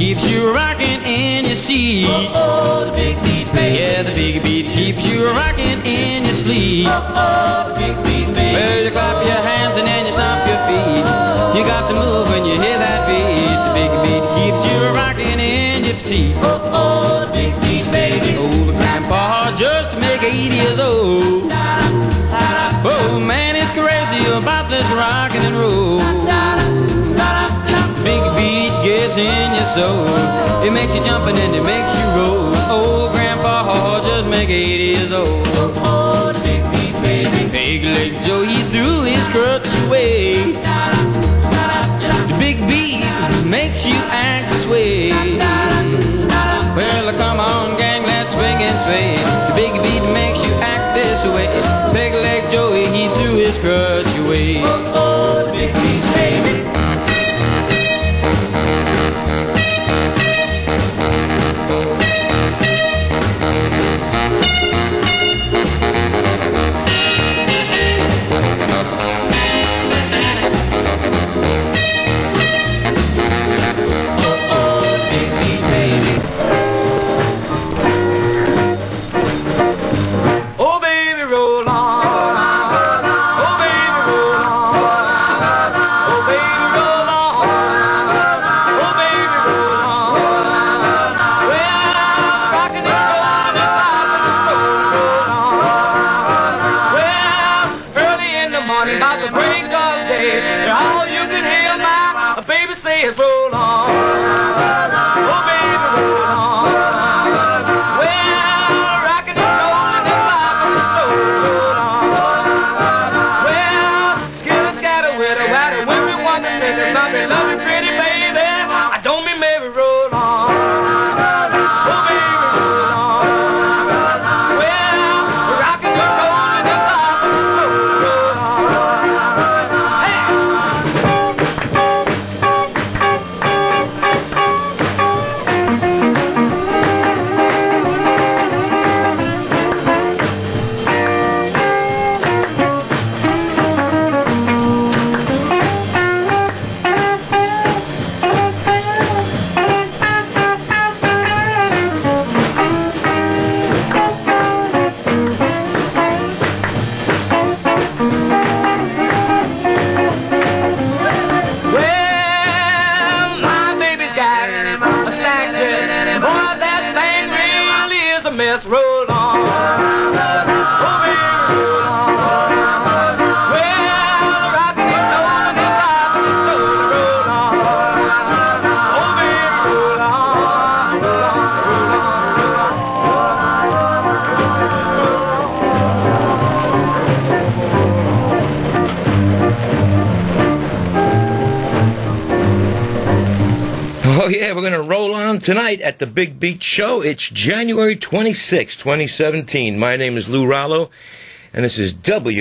keeps you rocking in your seat. Oh, the big beat, baby. Yeah, the big beat keeps you rocking in your sleep. Oh, the big beat, baby. Well, you clap your hands and then you stomp your feet. You got to move when you hear that beat. The big beat keeps you rocking in your seat. Oh, the big beat, baby. Old grandpa just to make 80 years old. Oh man, he's crazy about this rockin' and roll. Big beat gets in your soul. It makes you jump and then it makes you roll. Old grandpa just make 80 years old. Oh, the big beat, baby. Big Leg Joe, he threw his crutch away. The big beat makes you act this way. Well, come on, gang, let's swing and sway. The big beat makes you act this way. Big Leg Joey, he threw his crutch away. Oh, the big beat, baby. Oh, yeah, we're going to roll on tonight at the Big Beat Show. It's January 26, 2017. My name is Lou Rallo, and this is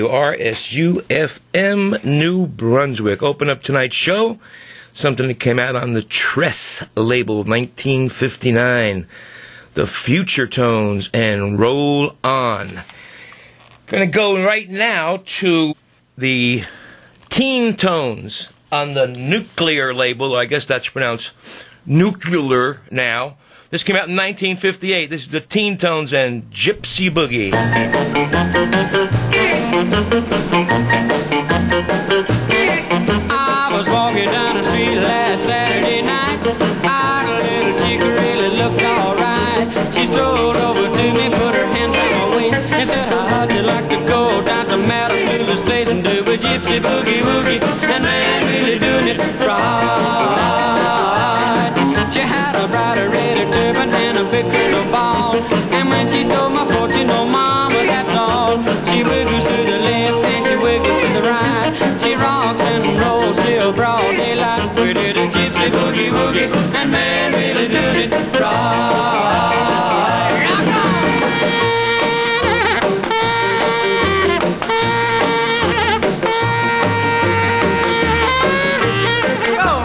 WRSU-FM New Brunswick. Open up tonight's show, something that came out on the Tress label, 1959. The Future Tones and Roll On. Going to go right now to the Teen Tones on the Nuclear label. I guess that's pronounced Nuclear now. This came out in 1958. This is the Teen Tones and Gypsy Boogie. I was walking down the street last Saturday night. I had a little chick who really looked alright. She strolled over to me, put her hand on my wing, and said, how'd you like to go down to Madison Place and do a gypsy boogie woogie? And man, really doing it right. She had a bright red turban and a big crystal ball, and when she told my fortune, oh mama, that's all. She wiggles to the left and she wiggles to the right. She rocks and rolls till broad daylight. We did a gypsy boogie woogie, and man, really doing it right. Rock on! Here we go.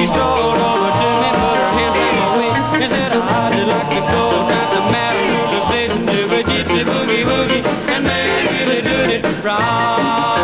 She strolled over to me, put her hands on my waist, and said, how'd you like to go down to Madame Ruler's place and do a gypsy boogie woogie and man really do it right.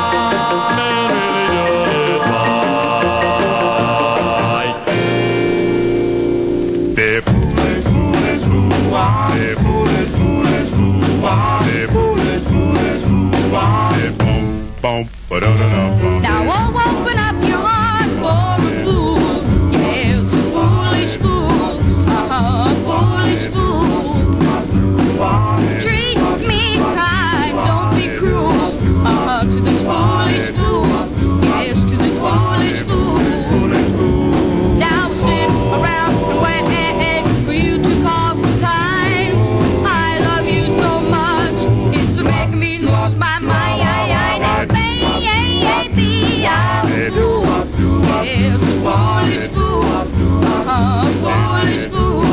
Now open up your heart for a fool. Yes, a foolish fool. Foolish fool. Treat me kind, don't be cruel. To this foolish fool. Yes, to this foolish fool. Now sit around and wait for you to call sometimes. I love you so much, it's making me lose my mind. Baby, I'm a fool. Yes, a foolish fool. Foolish fool.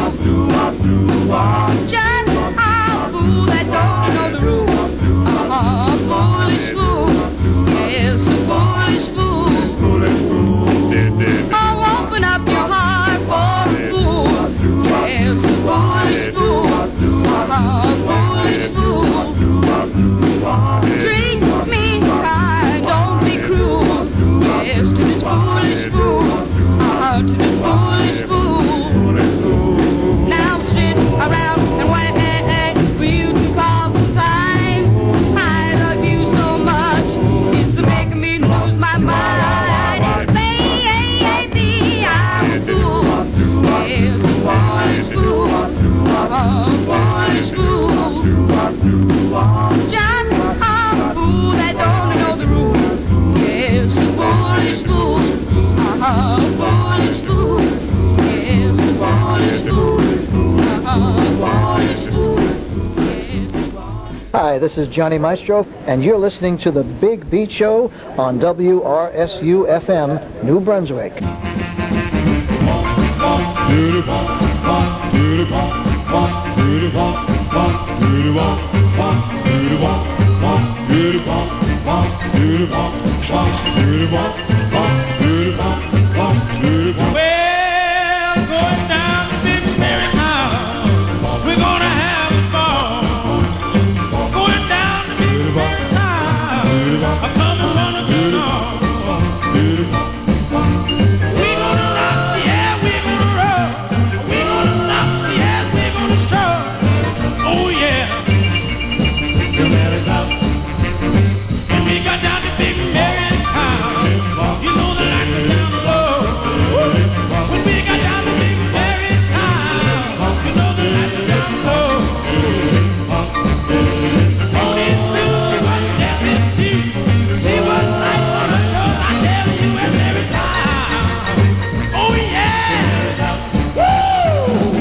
Just a fool that don't know the rules. Foolish fool. Yes, a foolish fool. Oh, open up your heart for a fool. Yes, a foolish fool. Foolish fool. Treat me kind, don't be cruel. Yes, to this foolish fool. To this foolish fool. Now sit around and wait for you to call sometimes. I love you so much, it's making me lose my mind. Baby, I'm a fool. Yes, a foolish fool. Foolish fool. Just a fool that don't know the rules. Yes, a foolish fool. Foolish fool. Yes, a foolish fool. Foolish fool. Yes, a foolish. Hi, this is Johnny Maestro, and you're listening to The Big Beat Show on WRSU-FM, New Brunswick. Well, going down to Big Mary's house, we're gonna have a ball. Going down to Big Mary's house, I'm coming running through the hall. We're gonna rock, yeah, we're gonna roll. We're gonna stop, yeah, we're gonna stroll. Oh yeah, Big Mary's house. And we got down to Big Mary's house. You know the lights are down the low. When we got down to Big Mary's house, you know the lights are down low. Only Sue, she was dancing too. She was like on her toes, I tell you, at Mary's house. Oh yeah! Woo!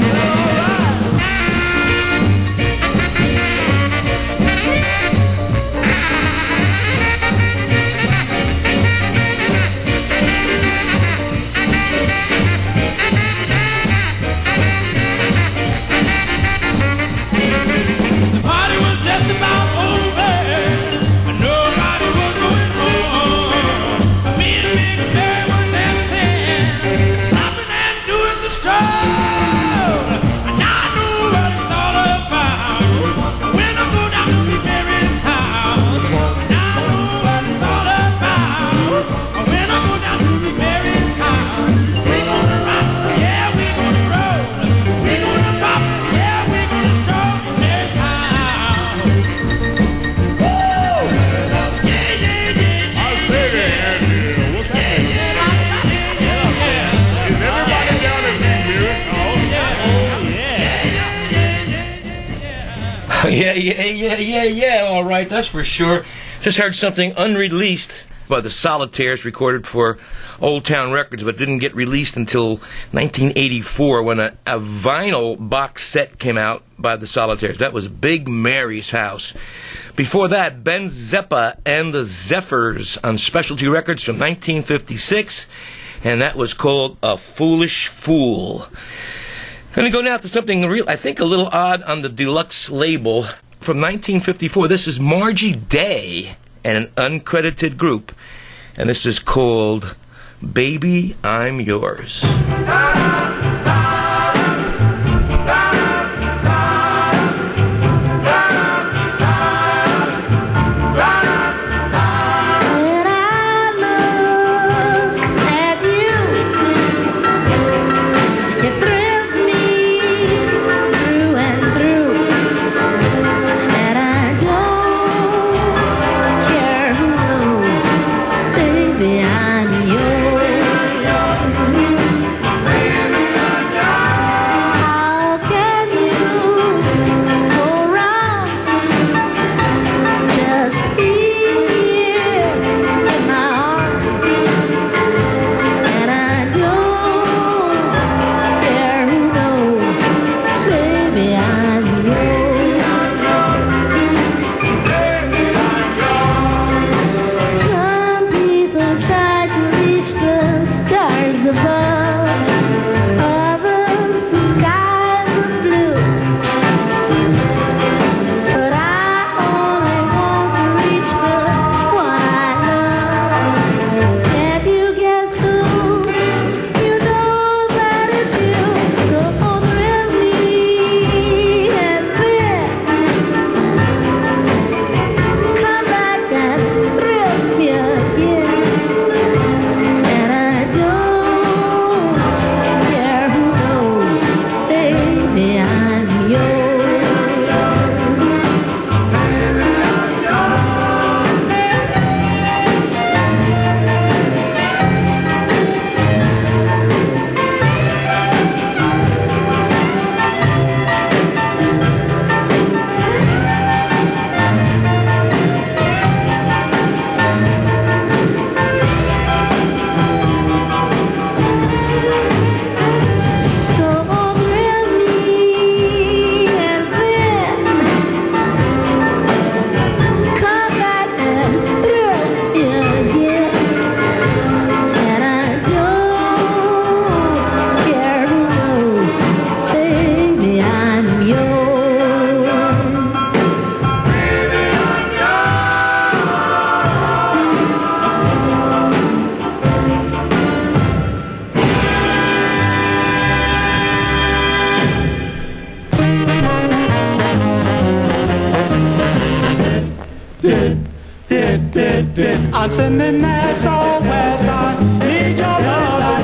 The party was just about over, but nobody was going home. Me and Big Mary were dancing, stopping and doing the stroll. And now I know what it's all about. When I go down to Big Mary's house, now I know what it's all about. When I go down to Big Mary's house, we're gonna rock, yeah, we're gonna roll. We're gonna pop, yeah, we're gonna stroll in Mary's house. Yeah, all right, that's for sure. Just heard something unreleased by the Solitaires, recorded for Old Town Records, but didn't get released until 1984 when a vinyl box set came out by the Solitaires. That was Big Mary's House. Before that, Ben Zeppa and the Zephyrs on Specialty Records from 1956, and that was called A Foolish Fool. I'm going to go now to something real, I think a little odd on the deluxe label from 1954. This is Margie Day and an uncredited group, and this is called Baby, I'm Yours. I'm sending SOS, I need your love.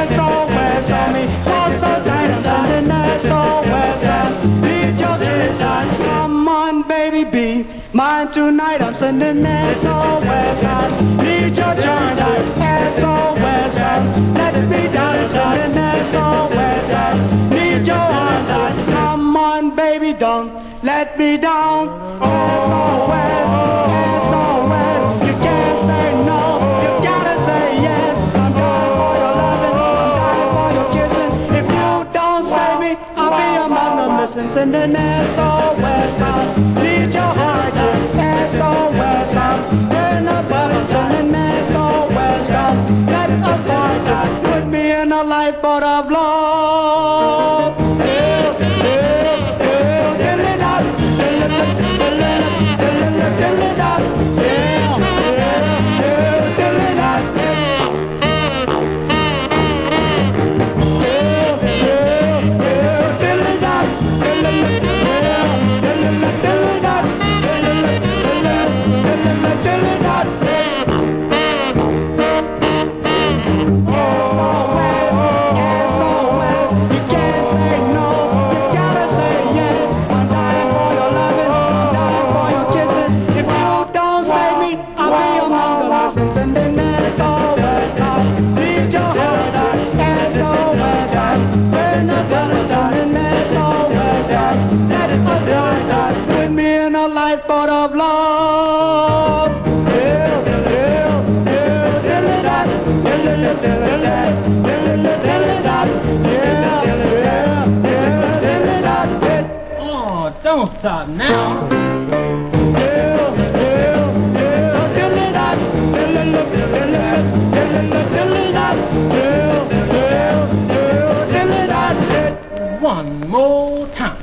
SOS on me, what's so tight? I'm sending SOS, I need your kiss. Come on, baby, be mine tonight. I'm sending SOS, I need your charm. SOS, let it be done. I'm sending SOS, I need your arms. Come on, baby, don't let me down. SOS, SOS, you can't say no, you gotta say yes. I'm dying for your loving, I'm dying for your kissing. If you don't save me, I'll be among the missing. Sending SOS, I need your heart. SOS, I'm in a bottom. Sending SOS, come, let us part. Put me in a lifeboat of love. Lifeboat of love. Oh, don't stop now. One more time.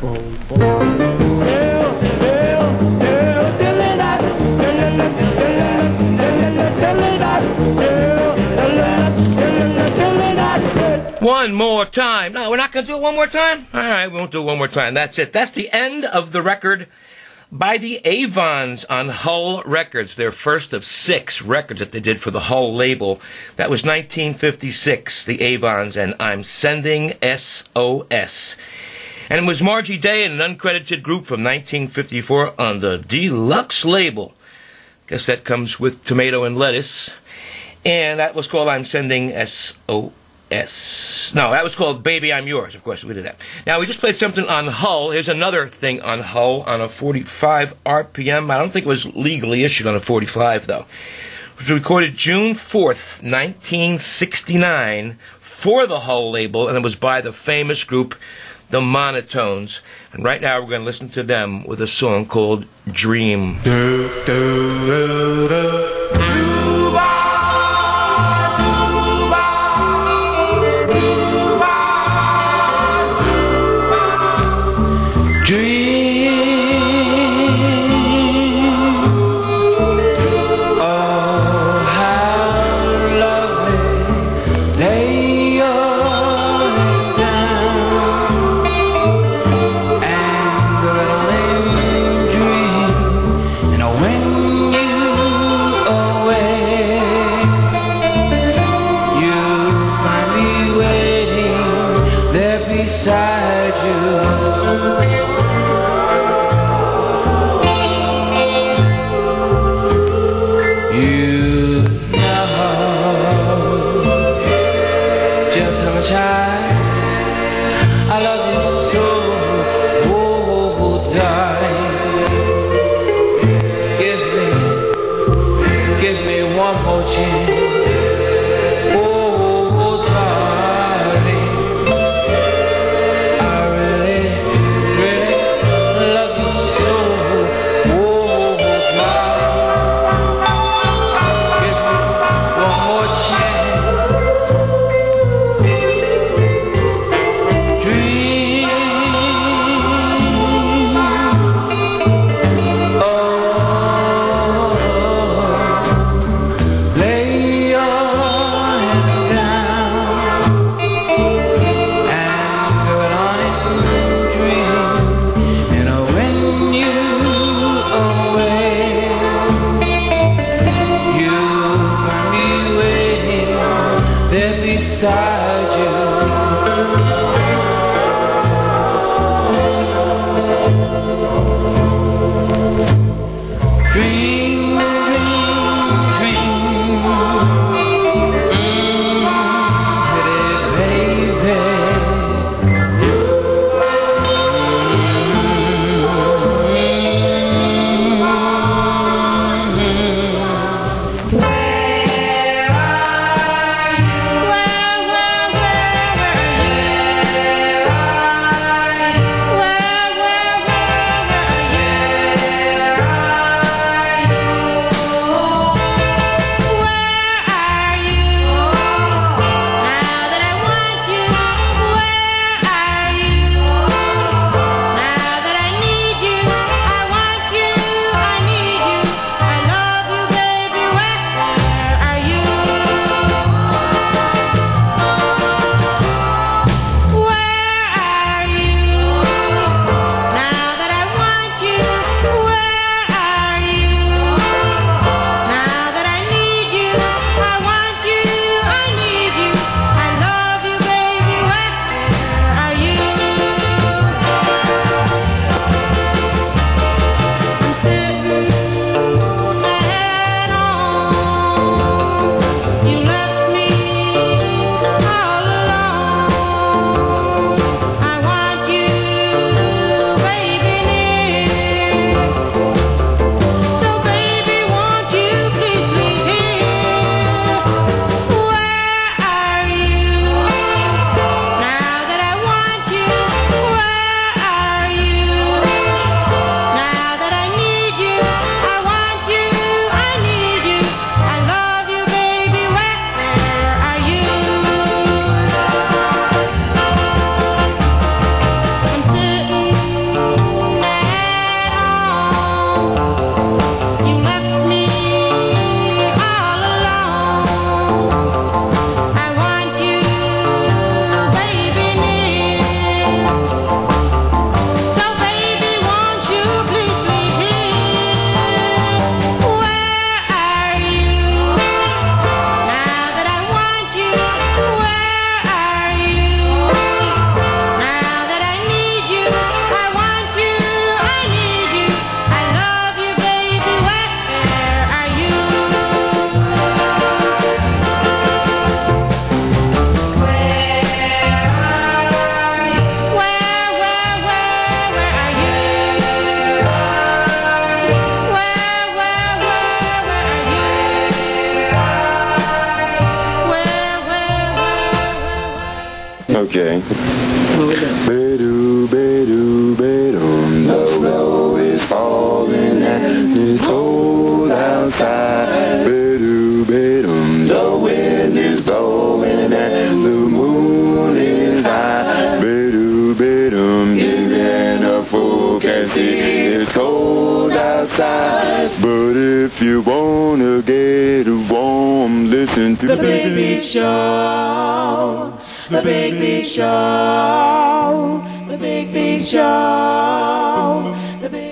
more time. No, we're not going to do it one more time? All right, we won't do it one more time. That's it. That's the end of the record by the Avons on Hull Records, their first of 6 records that they did for the Hull label. That was 1956, the Avons, and I'm Sending SOS. And it was Margie Day and an uncredited group from 1954 on the Deluxe label. Guess that comes with tomato and lettuce. And that was called I'm Sending SOS. No, that was called Baby I'm Yours. Of course, we did that. Now, we just played something on Hull. Here's another thing on Hull on a 45 RPM. I don't think it was legally issued on a 45, though. It was recorded June 4th, 1969 for the Hull label, and it was by the famous group, the Monotones. And right now, we're going to listen to them with a song called Dream. Where Okay. Be-doo, be-doo, be-doo. The snow is falling and it's cold outside. Be-doo, be-doo. The wind is blowing and the moon is high. Be-doo, be-doo. Even a fool can see it's cold outside. But if you wanna get warm, listen to The Big Beat Show. The Big Beat Show. The Big Beat Show. The Big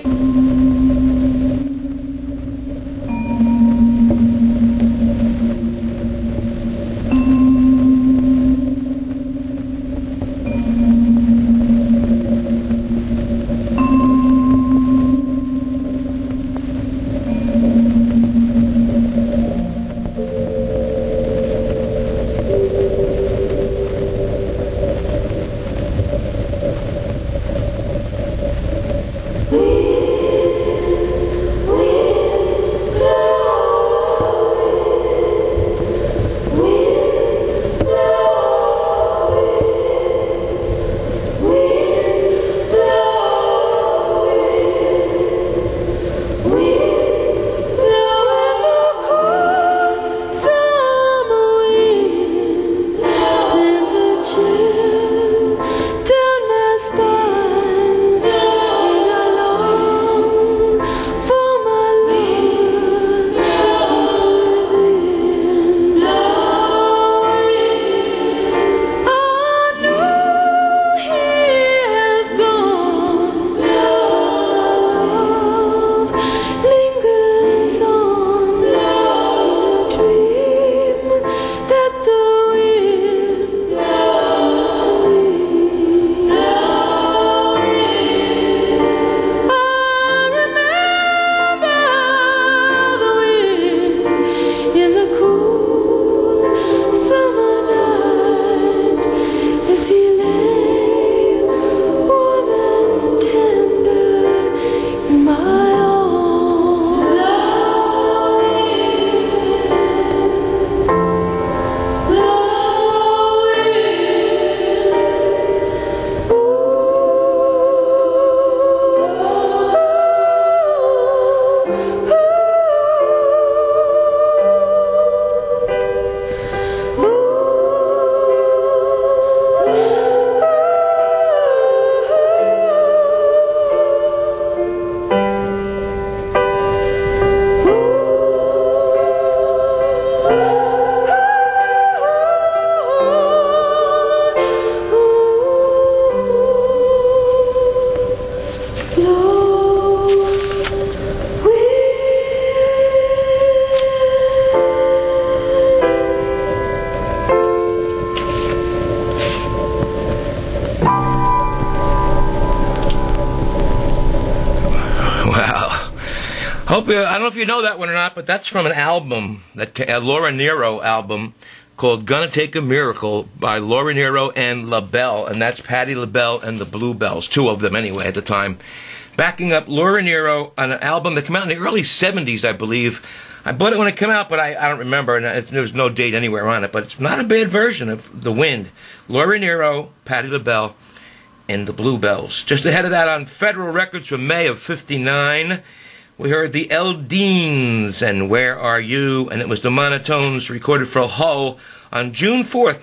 I don't know if you know that one or not, but that's from an album, a Laura Nyro album called Gonna Take a Miracle by Laura Nyro and LaBelle, and that's Patti LaBelle and the Bluebells, two of them anyway at the time. Backing up Laura Nyro on an album that came out in the early 70s, I believe. I bought it when it came out, but I don't remember, and there's no date anywhere on it, but it's not a bad version of The Wind. Laura Nyro, Patti LaBelle, and the Bluebells. Just ahead of that on Federal Records from May of '59, we heard the Eldeans and Where Are You? And it was the Monotones recorded for Hull on June 4th,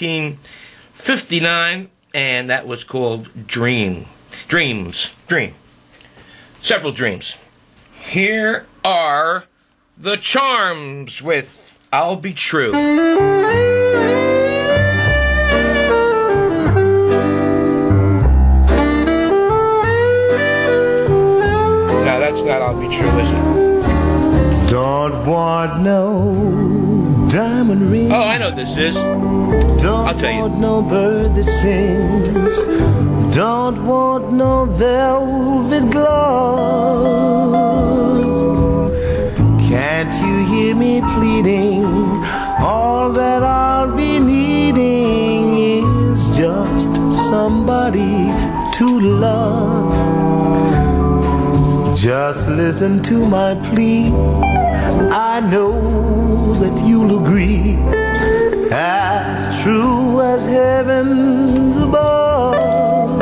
1959, and that was called Dream. Several dreams. Here are the Charms with I'll Be True. That's not I'll Be True, is it? Don't want no diamond ring. Oh, I know what this is. I'll tell you. Don't want no bird that sings. Don't want no velvet gloves. Can't you hear me pleading? All that I'll be needing is just somebody to love. Just listen to my plea. I know that you'll agree. As true as heaven's above.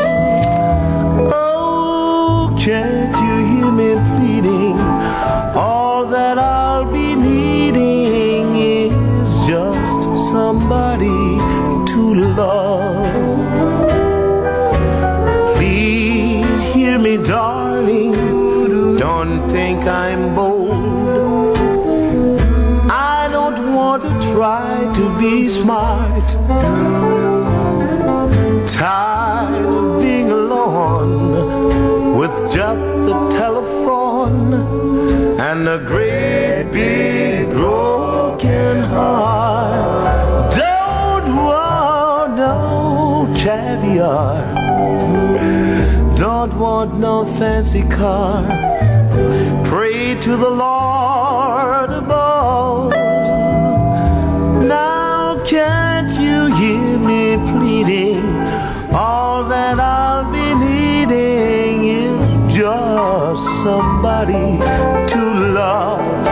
Oh, can't you hear me pleading? All that I'll be needing is just somebody to love. Please hear me, darling. Don't think I'm bold. I don't want to try to be smart. Tired of being alone with just the telephone and a great big broken heart. Don't want no caviar. Don't want no fancy car. Pray to the Lord above. Now can't you hear me pleading? All that I'll be needing is just somebody to love.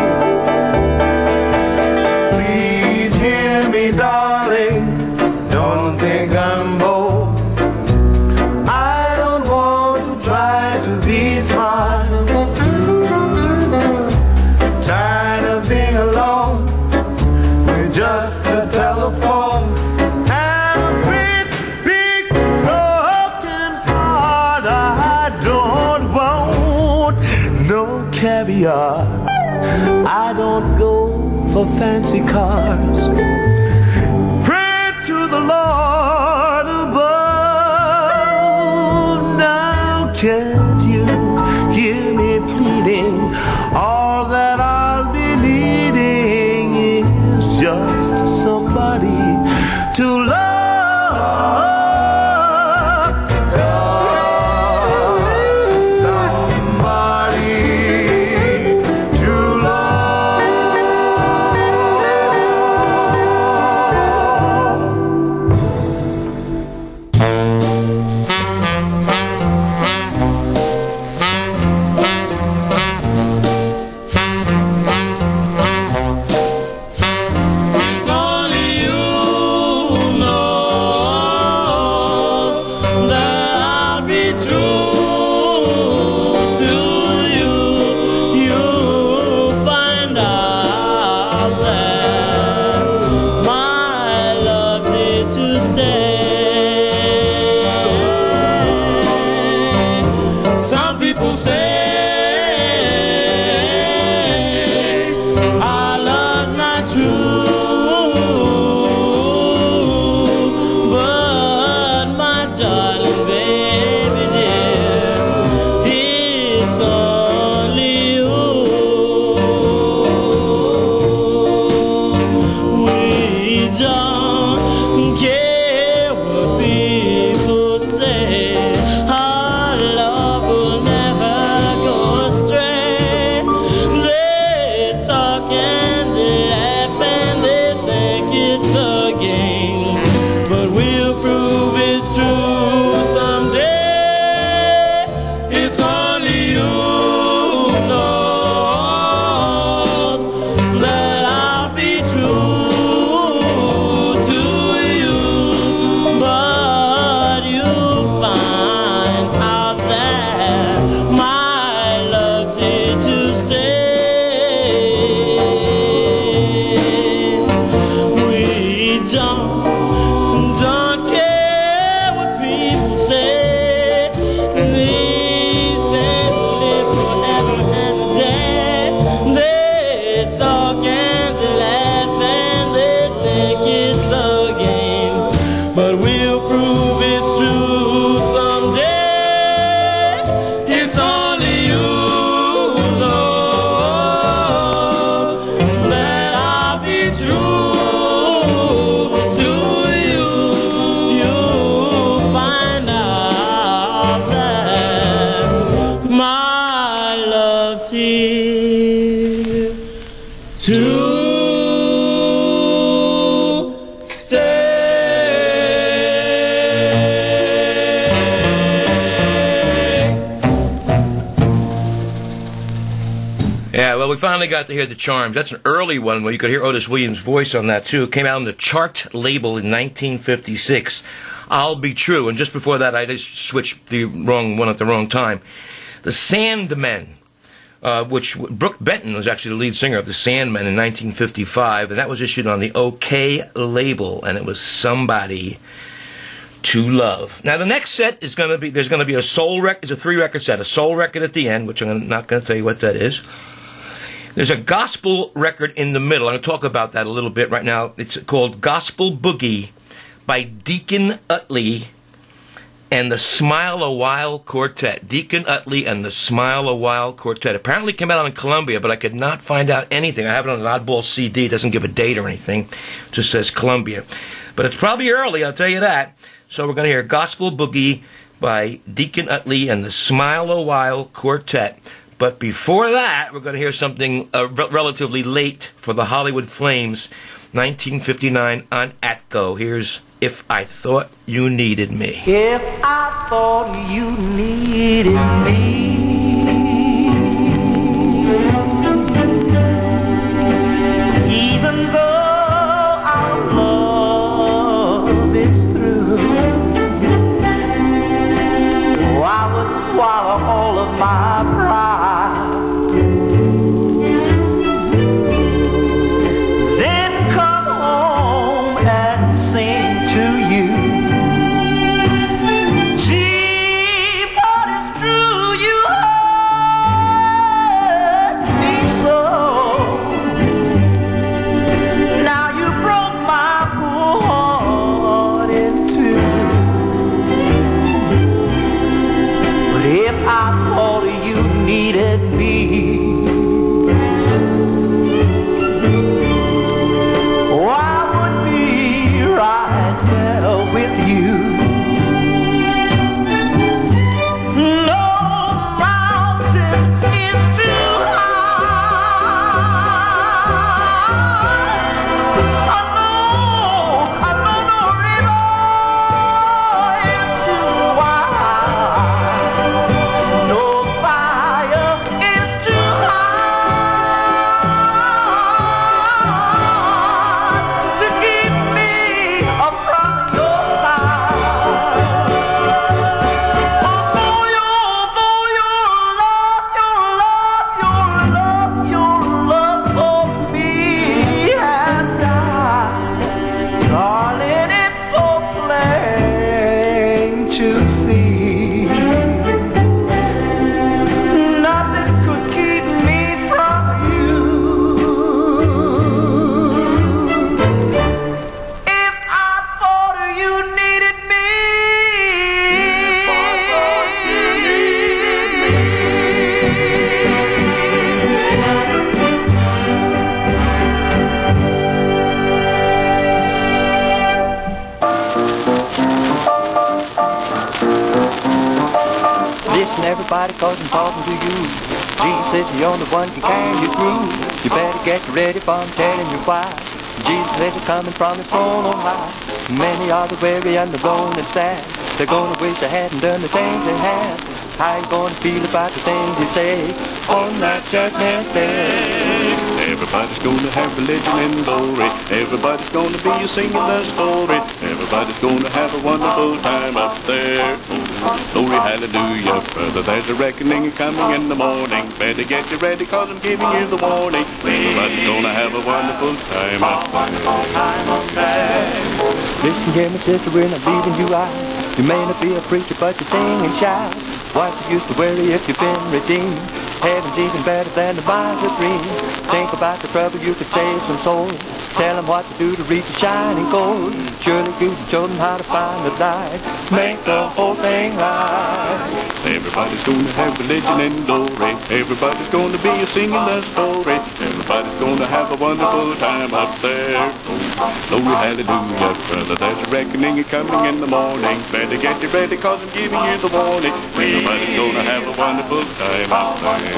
Please hear me, darling. Don't think I'm bold. I don't want to try to be smart. Tired of being alone with just a telephone and a great big broken heart. I don't want no caviar. I don't go for fancy cars. Pray to the Lord above. Now can't you hear me pleading? All that I'll be needing is just somebody to love. We finally got to hear the Charms. That's an early one where you could hear Otis Williams' voice on that, too. It came out on the Chart label in 1956. I'll Be True. And just before that, I just switched the wrong one at the wrong time. The Sandmen, which Brooke Benton was actually the lead singer of the Sandmen in 1955, and that was issued on the OK label, and it was Somebody to Love. Now, the next set is going to be, there's going to be a soul record. It's a 3-record set, a soul record at the end, which I'm not going to tell you what that is. There's a gospel record in the middle. I'm going to talk about that a little bit right now. It's called Gospel Boogie by Deacon Utley and the Smile a While Quartet. Deacon Utley and the Smile a While Quartet. Apparently came out on Columbia, but I could not find out anything. I have it on an oddball CD. It doesn't give a date or anything. It just says Columbia. But it's probably early, I'll tell you that. So we're going to hear Gospel Boogie by Deacon Utley and the Smile a While Quartet. But before that, we're going to hear something relatively late for the Hollywood Flames, 1959 on Atco. Here's If I Thought You Needed Me. If I thought you needed me, even though our love is through, oh, I would swallow all of my pride. Everybody cause I'm talking to you. Jesus says the only one can carry you through. You better get ready for I'm telling you why. Jesus says he's coming from his throne on high. Many are the weary and the lone and sad. They're gonna wish they hadn't done the things they had. How you gonna feel about the things you say on that judgment day? Everybody's gonna have religion and glory. Everybody's gonna be singing the story. Everybody's gonna have a wonderful time up there. Glory, hallelujah, brother, there's a reckoning coming in the morning. Better get you ready, cause I'm giving you the warning. Everybody's gonna have a wonderful time up there. Listen here, my sister, we're not leaving you out. You may not be a preacher, but you sing and shout. What's the use to worry if you've been redeemed? Heaven's even better than the miser's dream. Think about the trouble, you could save some souls. Tell them what to do to reach the shining gold. Surely you can show them how to find the light. Make the whole thing right. Everybody's gonna have religion and glory. Everybody's gonna be singing the story. Everybody's gonna have a wonderful time up there. Glory, hallelujah, brother, there's a reckoning coming in the morning. Better get you ready, cause I'm giving you the warning. Everybody's gonna have a wonderful time up there.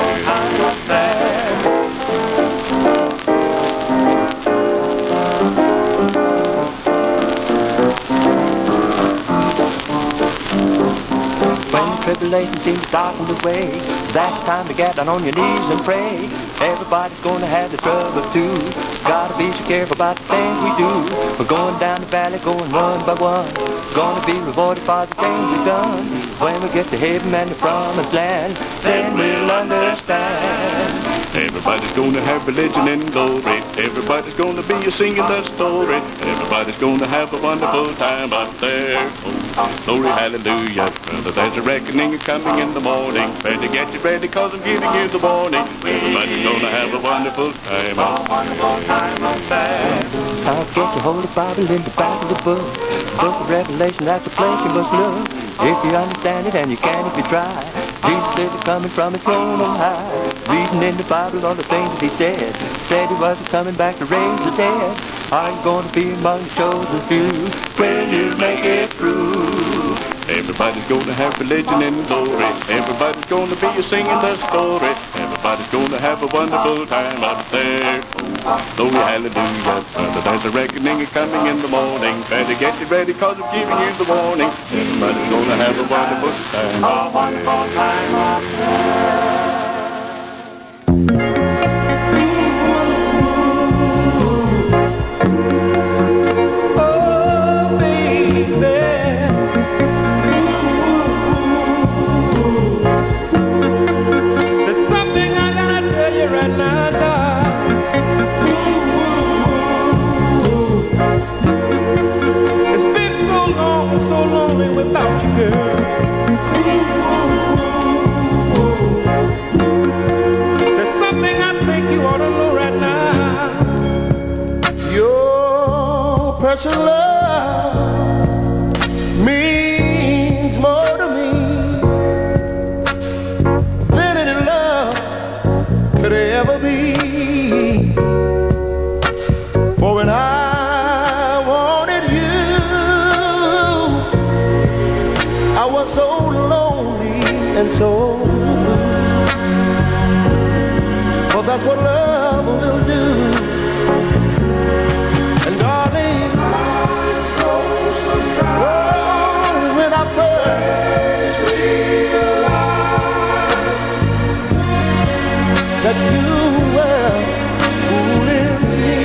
When tribulations seem to darken the way. That's time to get down on your knees and pray. Everybody's gonna have the trouble too. Gotta be so careful about the things we do. We're going down the valley, going one by one. Gonna be rewarded for the things we've done. When we get to heaven and the promised land, then we'll understand. Everybody's gonna have religion and glory. Everybody's gonna be singing the story. Everybody's gonna have a wonderful time up there. Oh, glory, hallelujah. Brother, there's a reckoning coming in the morning. Better get you ready, cause I'm giving you the warning. Everybody's gonna have a wonderful time up there. I'll get your Holy Bible in the back of the book. Book of Revelation, that's the place you must look. If you understand it, and you can if you try. Jesus is coming from his throne on high. Reading in the Bible all the things that he said. Said he wasn't coming back to raise the dead. Are you going to be among the chosen few when you make it through? Everybody's gonna have religion and glory. Everybody's gonna be singing the story. Everybody's gonna have a wonderful time up there. Oh, glory, hallelujah. Brother, there's a reckoning coming in the morning. Better get you ready, cause I'm giving you the warning. Everybody's gonna have a wonderful time up there. Without you, girl, there's something I think you ought to know right now. Your precious love means more to me than any love could ever be. For when I wanted you, I was so lonely and so blue. Well, that's what love will do. And darling, I'm so surprised when I first realized that you were fooling me.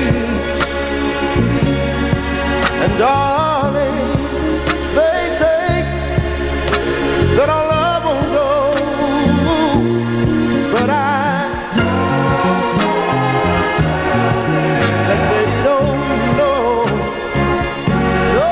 And darling, they say that our love won't go, but I just want to tell them that they don't know. No,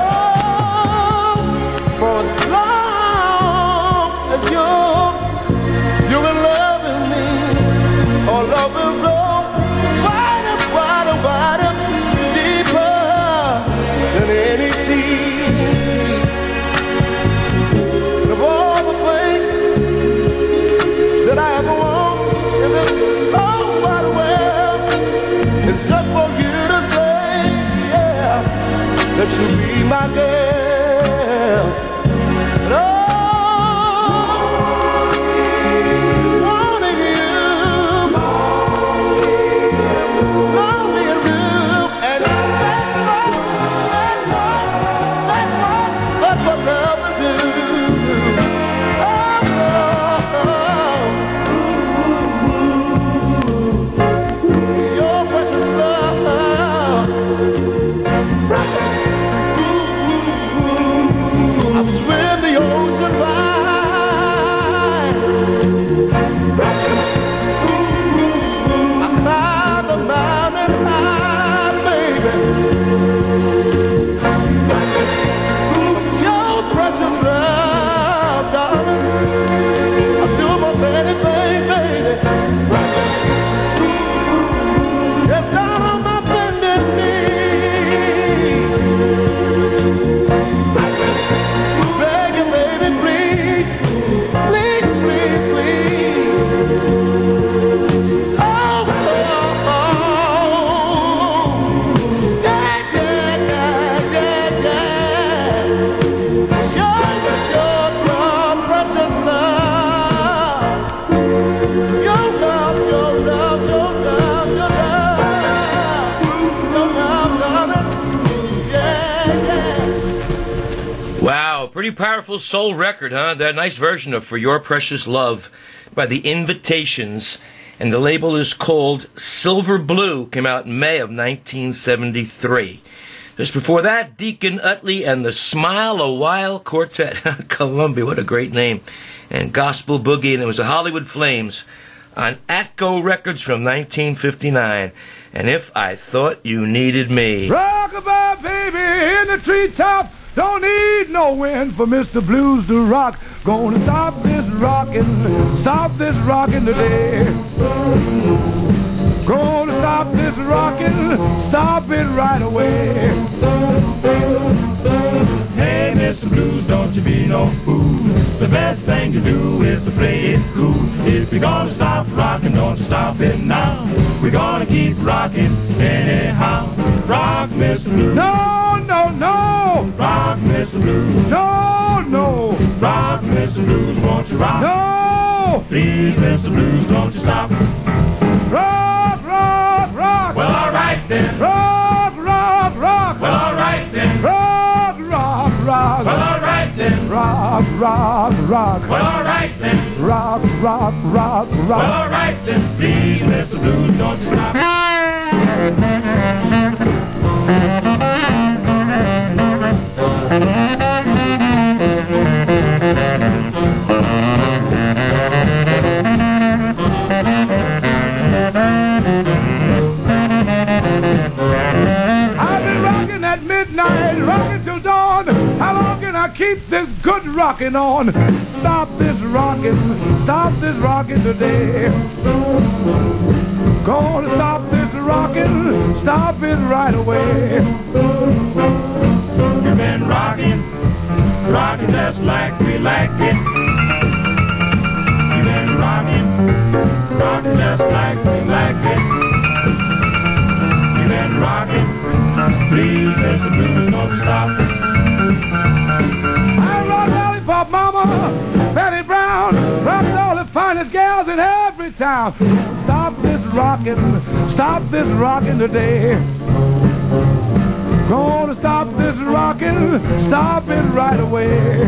for as long as you're in love with me, our love will go wider, wider, wider, deeper than any sea. That I ever want in this whole wide world is just for you to say, yeah, that you be my girl. And oh, wanting you, lonely and blue, and that's what love will do. Pretty powerful soul record, huh? That nice version of For Your Precious Love by The Invitations. And the label is called Silver Blue. Came out in May of 1973. Just before that, Deacon Utley and the Smile a While Quartet. Columbia, what a great name. And Gospel Boogie, and it was the Hollywood Flames on Atco Records from 1959. And If I Thought You Needed Me. Rockabye, baby, in the treetop. Don't need no wind for Mr. Blues to rock. Gonna stop this rockin' today. Gonna stop this rockin', stop it right away. Hey, Mr. Blues, don't you be no fool. The best thing to do is to play it cool. If you're gonna stop rockin', don't stop it now. We're gonna keep rockin' anyhow. Rock, Mr. Blues. No, no, no. Rock, Mr. Blues. No, no. Rock, Mr. Blues, won't you rock? No. Please, Mr. Blues, don't you stop. Rock, rock, rock. Well, all right then. Rock, rock, rock. Well, all right then. Rock, rock, rock. Well, all right then. Rock, rock, rock. Well, all right then. Rock, rock, rock, rock. Well, all right then. Please, Mr. Blues, don't you stop. I've been rocking at midnight, rocking till dawn. How long can I keep this good rocking on? Stop this rocking today. Gonna stop this rocking, stop it right away. You've been rocking just like we like it. You've been rocking just like we like it. You've been rocking, please, Mr. Blues, don't stop. I rock Lollipop Mama, Betty Brown, rocked all the finest gals in every town. Stop this rocking today. Gonna stop this rocking, stop it right away.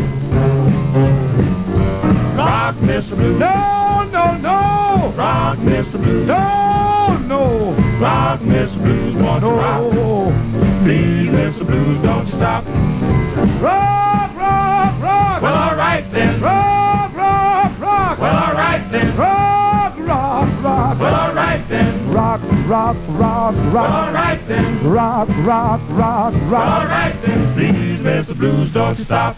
Rock, Mr. Blues. No, no, no. Rock, Mr. Blues. No, no. Rock, Mr. Blues, won't you rock? Please, Mr. Blues, don't you stop. Rock, rock, rock. Well, all right then. Rock, rock, rock. Well, all right then. Rock, rock, rock. Well, all right then. Rock, rock, rock, rock. Well, all right then. Rock, rock, rock, rock. Well, all right then. Please, Mr. Blues, don't you stop.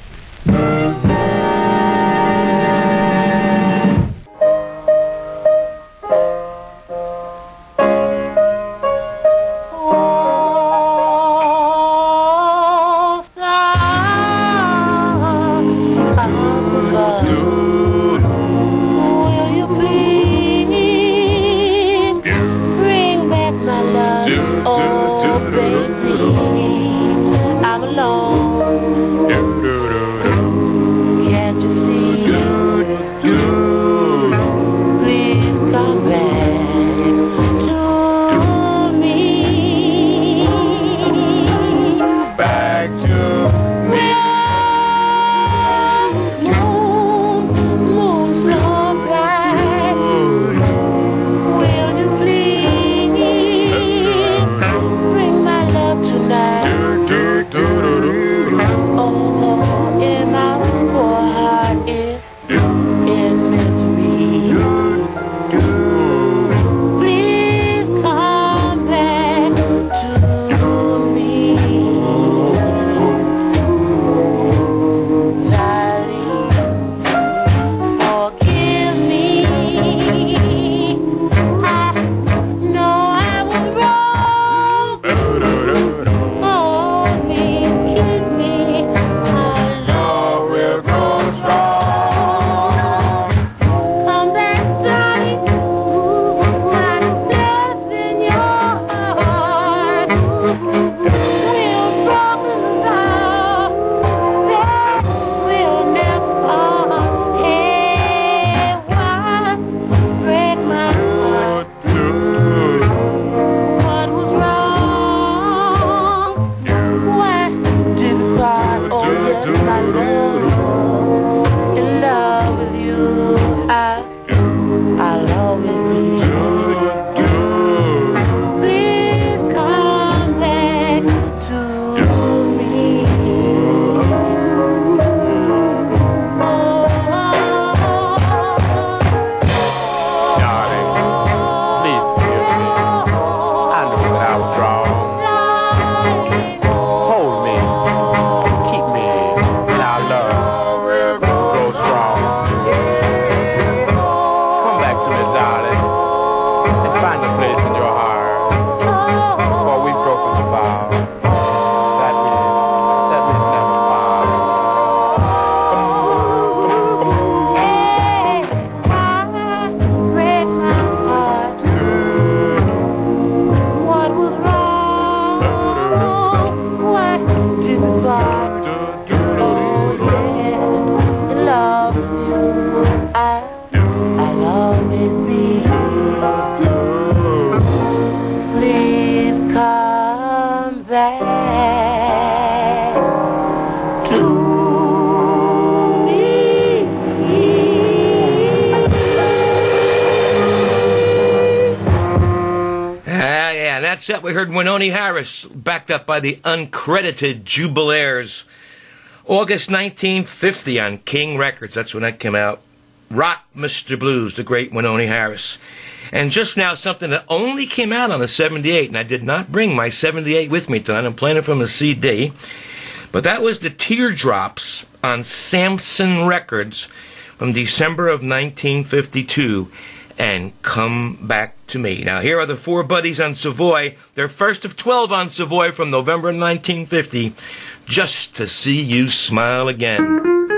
that set, we heard Wynonie Harris, backed up by the uncredited Jubilaires. August 1950 on King Records. That's when that came out. Rock Mr. Blues, the great Wynonie Harris. And just now, something that only came out on the 78, and I did not bring my 78 with me tonight. I'm playing it from a CD. But that was the Teardrops on Samson Records from December of 1952. And Come Back to Me. Now, here are the four buddies on Savoy. Their first of 12 on Savoy from November 1950. Just to See You Smile Again.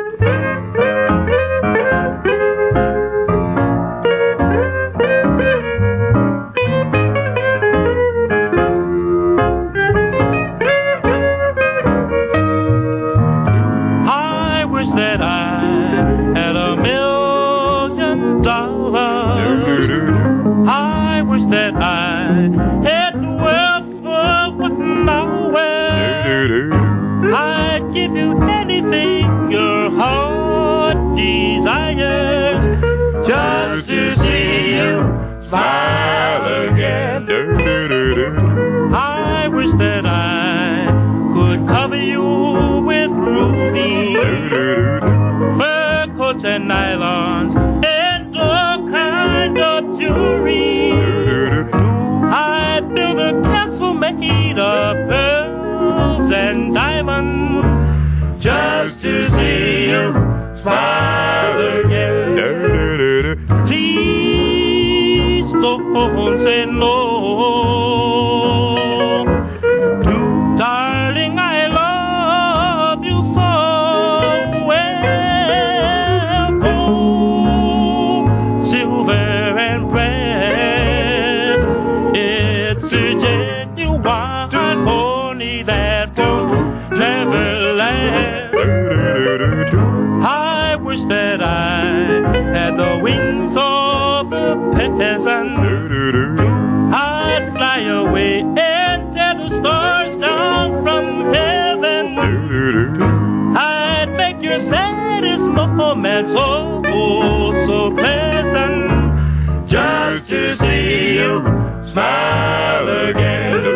I wish that I had $1 million. I wish that I had the wealth for what I wear. I'd give you anything your heart desires, just to see you smile again. I wish that I could cover you with rubies, fur coats and nylons, and all kind of jewelry. I'd build a castle made of pearls and diamonds, just to see you smile again. Please don't say no. Darling, I love you so well. Gold, silver, and brass, it's a genuine honey that will never last. I wish that I had the wings of a peasant. I'd fly away and tear the stars down from heaven. I'd make your saddest moments so pleasant, just to see you smile again.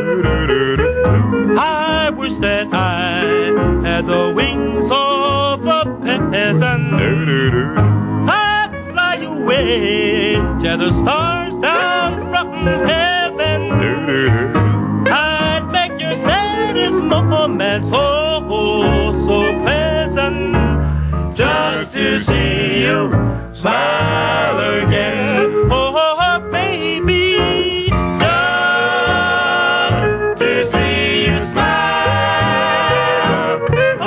I wish that I had the wings of a peasant. I'd fly away, tear the stars down from heaven. I'd make your saddest moments so pleasant, just to see you smile again. Oh, baby, just to see you smile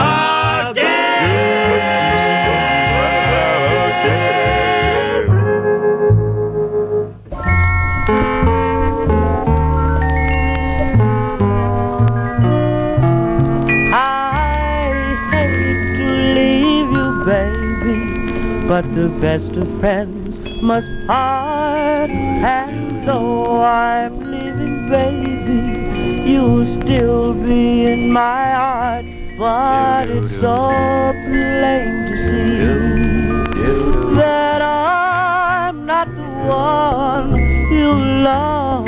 but the best of friends must part. And though I'm leaving, baby, you'll still be in my heart. But it's so plain to see that I'm not the one you love.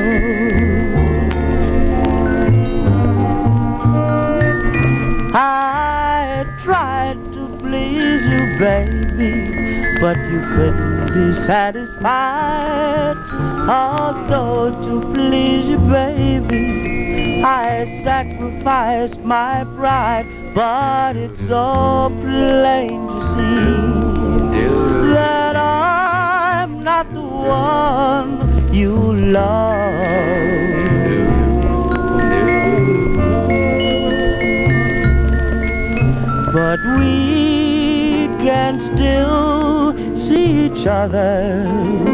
I tried to please you, baby, but you couldn't be satisfied. Although to please you, baby, I sacrificed my pride. But it's so plain to see that I'm not the one you love. But we can still see each other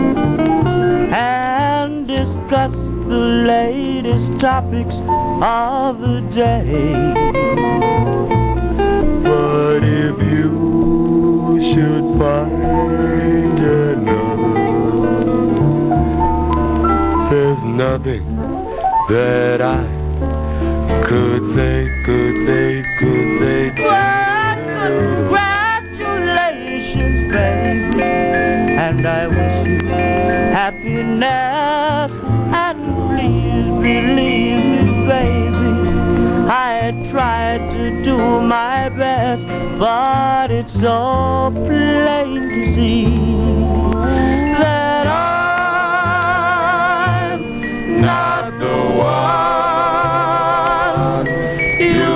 and discuss the latest topics of the day. But if you should find another, there's nothing that I could say. Congratulations, baby, and I wish you happiness And please believe me, baby, I tried to do my best, but it's so plain to see that I'm not the one you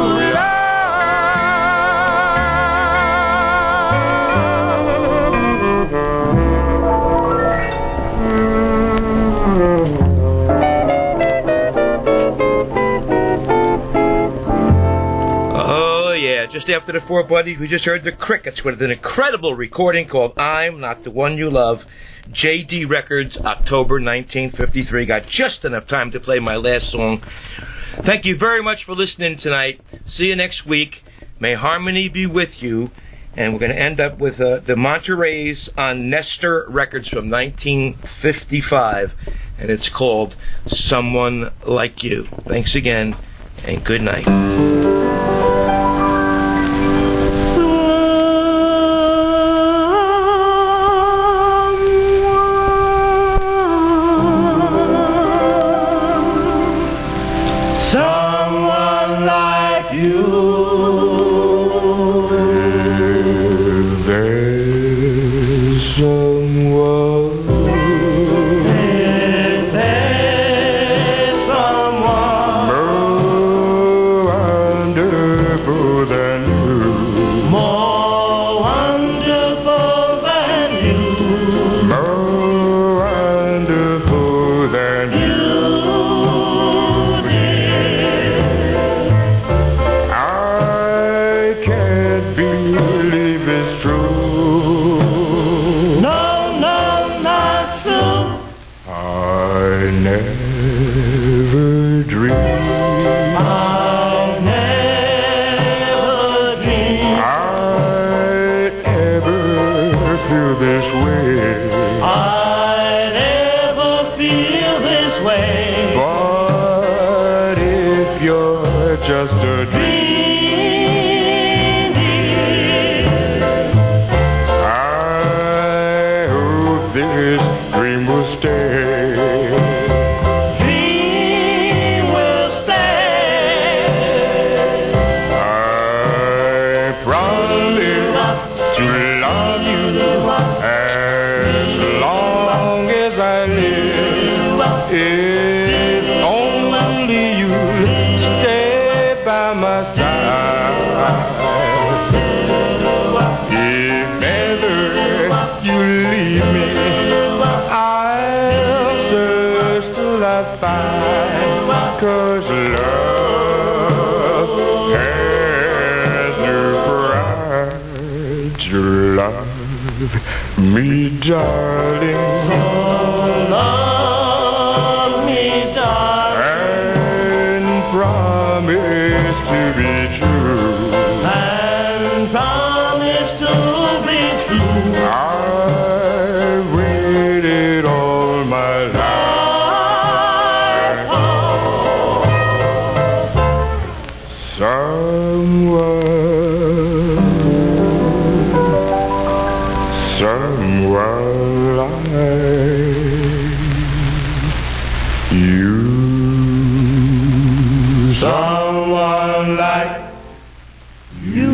Just after the Four Buddies, we just heard the Crickets with an incredible recording called I'm Not the One You Love. JD Records, October 1953. Got just enough time to play my last song. Thank you very much for listening tonight. See you next week. May harmony be with you. And we're going to end up with the Monterey's on Nestor Records from 1955. And it's called Someone Like You. Thanks again, and good night. Just a dream, I hope this dream will stay. Dream will stay. I promise to love you as long as I live. If only you'll stay by my side. If ever you leave me, I'll search till I find, 'cause love has no pride. You love me, darling. So love me, darling, and promise to be true. And promise to be true. I've waited all my life for someone like you. Someone like you.